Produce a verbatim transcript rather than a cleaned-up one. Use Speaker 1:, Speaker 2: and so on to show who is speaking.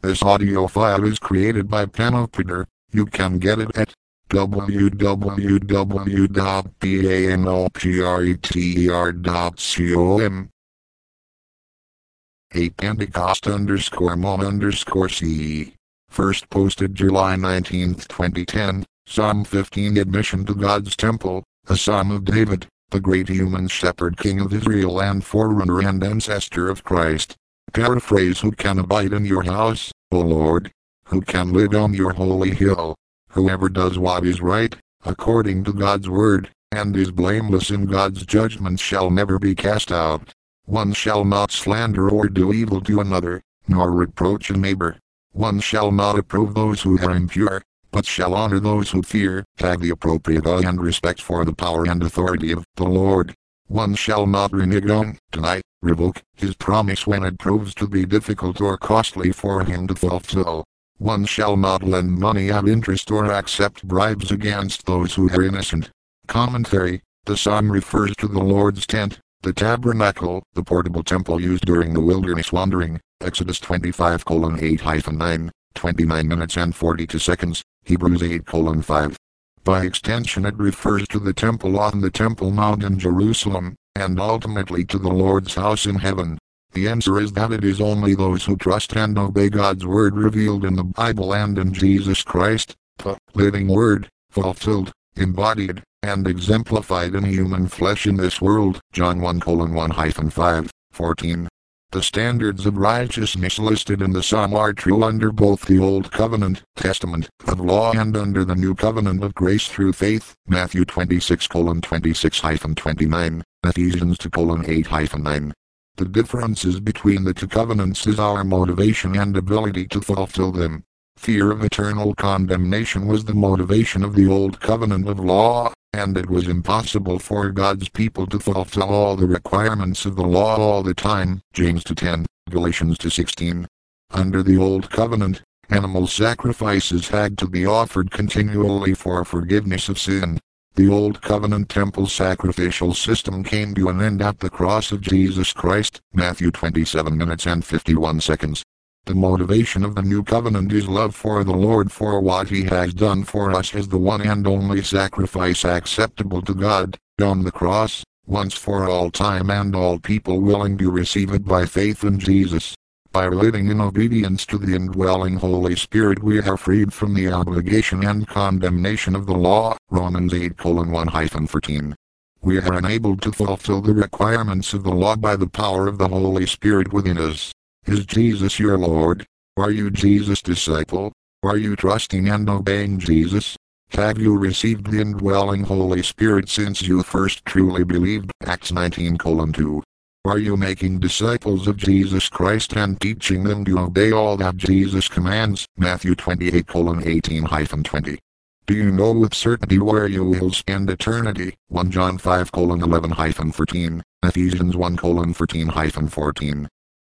Speaker 1: This audio file is created by Panopter. You can get it at w w w dot panopter dot com. A Pentecost underscore mon underscore C. First posted July nineteenth, twenty ten, Psalm fifteen Admission to God's Temple, a Psalm of David, the great human shepherd king of Israel and forerunner and ancestor of Christ. Paraphrase: Who can abide in your house, O Lord? Who can live on your holy hill? Whoever does what is right, according to God's word, and is blameless in God's judgment shall never be cast out. One shall not slander or do evil to another, nor reproach a neighbor. One shall not approve those who are impure, but shall honor those who fear, have the appropriate awe and respect for the power and authority of the Lord. One shall not renege on, deny, revoke his promise when it proves to be difficult or costly for him to fulfill. One shall not lend money at interest or accept bribes against those who are innocent. Commentary: the psalm refers to the Lord's tent, the tabernacle, the portable temple used during the wilderness wandering. Exodus twenty-five eight nine, twenty-nine minutes and forty-two seconds, Hebrews eight five. By extension it refers to the temple on the Temple Mount in Jerusalem, and ultimately to the Lord's house in heaven. The answer is that it is only those who trust and obey God's word revealed in the Bible and in Jesus Christ, the living word, fulfilled, embodied, and exemplified in human flesh in this world. John one one five, fourteen. The standards of righteousness listed in the Psalm are true under both the Old Covenant, Testament, of law and under the New Covenant of grace through faith. Matthew twenty-six twenty-six twenty-nine, Ephesians two eight nine. The differences between the two covenants is our motivation and ability to fulfill them. Fear of eternal condemnation was the motivation of the Old Covenant of law, and it was impossible for God's people to fulfill all the requirements of the law all the time. James two ten, Galatians two sixteen. Under the Old Covenant, animal sacrifices had to be offered continually for forgiveness of sin. The Old Covenant temple sacrificial system came to an end at the cross of Jesus Christ. Matthew twenty-seven minutes and fifty-one seconds. The motivation of the New Covenant is love for the Lord for what He has done for us as the one and only sacrifice acceptable to God, on the cross, once for all time and all people willing to receive it by faith in Jesus. By living in obedience to the indwelling Holy Spirit we are freed from the obligation and condemnation of the law. Romans eight one fourteen. We are enabled to fulfill the requirements of the law by the power of the Holy Spirit within us. Is Jesus your Lord? Are you Jesus' disciple? Are you trusting and obeying Jesus? Have you received the indwelling Holy Spirit since you first truly believed? Acts nineteen two. Are you making disciples of Jesus Christ and teaching them to obey all that Jesus commands? Matthew twenty-eight eighteen twenty. Do you know with certainty where you will spend eternity? First John five eleven fourteen, Ephesians one fourteen fourteen.